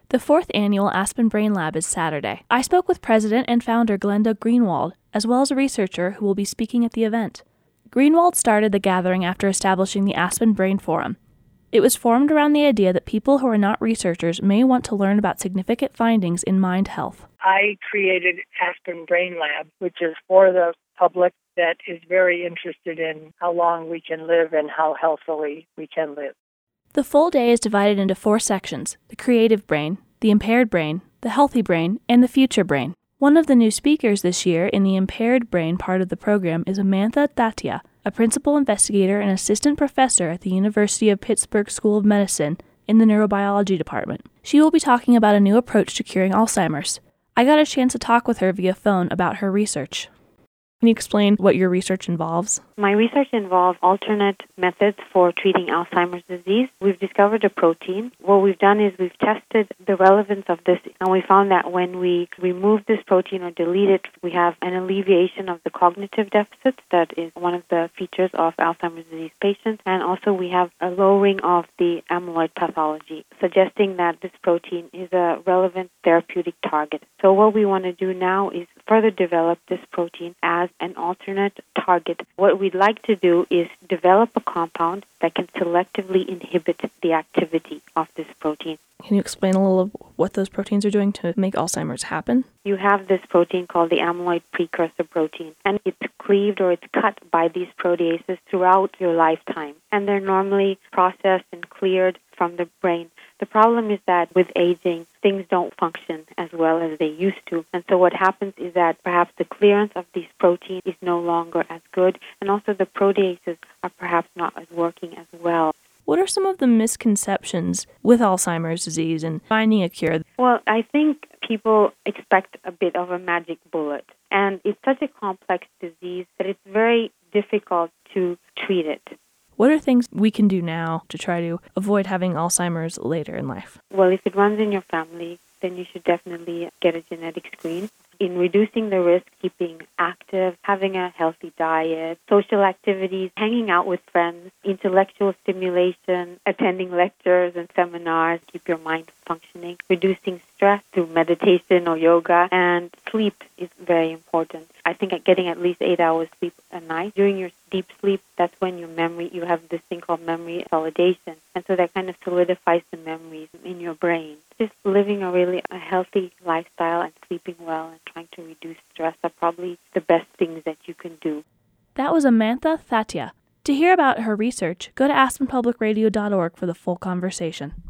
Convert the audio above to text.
The fourth annual Aspen Brain Lab is Saturday. I spoke with president and founder Glenda Greenwald, as well as a researcher who will be speaking at the event. Greenwald started the gathering after establishing the Aspen Brain Forum. It was formed around the idea that people who are not researchers may want to learn about significant findings in mind health. I created Aspen Brain Lab, which is for the public that is very interested in how long we can live and how healthily we can live. The full day is divided into 4 sections: the creative brain, the impaired brain, the healthy brain, and the future brain. One of the new speakers this year in the impaired brain part of the program is Amantha Thatia, a principal investigator and assistant professor at the University of Pittsburgh School of Medicine in the neurobiology department. She will be talking about a new approach to curing Alzheimer's. I got a chance to talk with her via phone about her research. Can you explain what your research involves? My research involves alternate methods for treating Alzheimer's disease. We've discovered a protein. What we've done is we've tested the relevance of this, and we found that when we remove this protein or delete it, we have an alleviation of the cognitive deficits that is one of the features of Alzheimer's disease patients, and also we have a lowering of the amyloid pathology, suggesting that this protein is a relevant therapeutic target. So what we want to do now is further develop this protein as an alternate target. What we'd like to do is develop a compound that can selectively inhibit the activity of this protein. Can you explain a little of what those proteins are doing to make Alzheimer's happen? You have this protein called the amyloid precursor protein, and it's cleaved or it's cut by these proteases throughout your lifetime, and they're normally processed and cleared from the brain. The problem is that with aging, things don't function as well as they used to. And so what happens is that perhaps the clearance of these proteins is no longer as good, and also the proteases are perhaps not as working as well. What are some of the misconceptions with Alzheimer's disease and finding a cure? Well, I think people expect a bit of a magic bullet. And it's such a complex disease that it's very difficult to treat it. What are things we can do now to try to avoid having Alzheimer's later in life? Well, if it runs in your family, then you should definitely get a genetic screen. In reducing the risk, keeping active, having a healthy diet, social activities, hanging out with friends, intellectual stimulation, attending lectures and seminars, keep your mind functioning, reducing stress through meditation or yoga, and sleep is very important. I think getting at least 8 hours sleep a night. During your deep sleep, that's when your memory, you have this thing called memory consolidation, and so that kind of solidifies the memories in your brain. Just living a healthy lifestyle and sleeping well and trying to reduce stress are probably the best things that you can do. That was Amantha Thatia. To hear about her research, go to aspenpublicradio.org for the full conversation.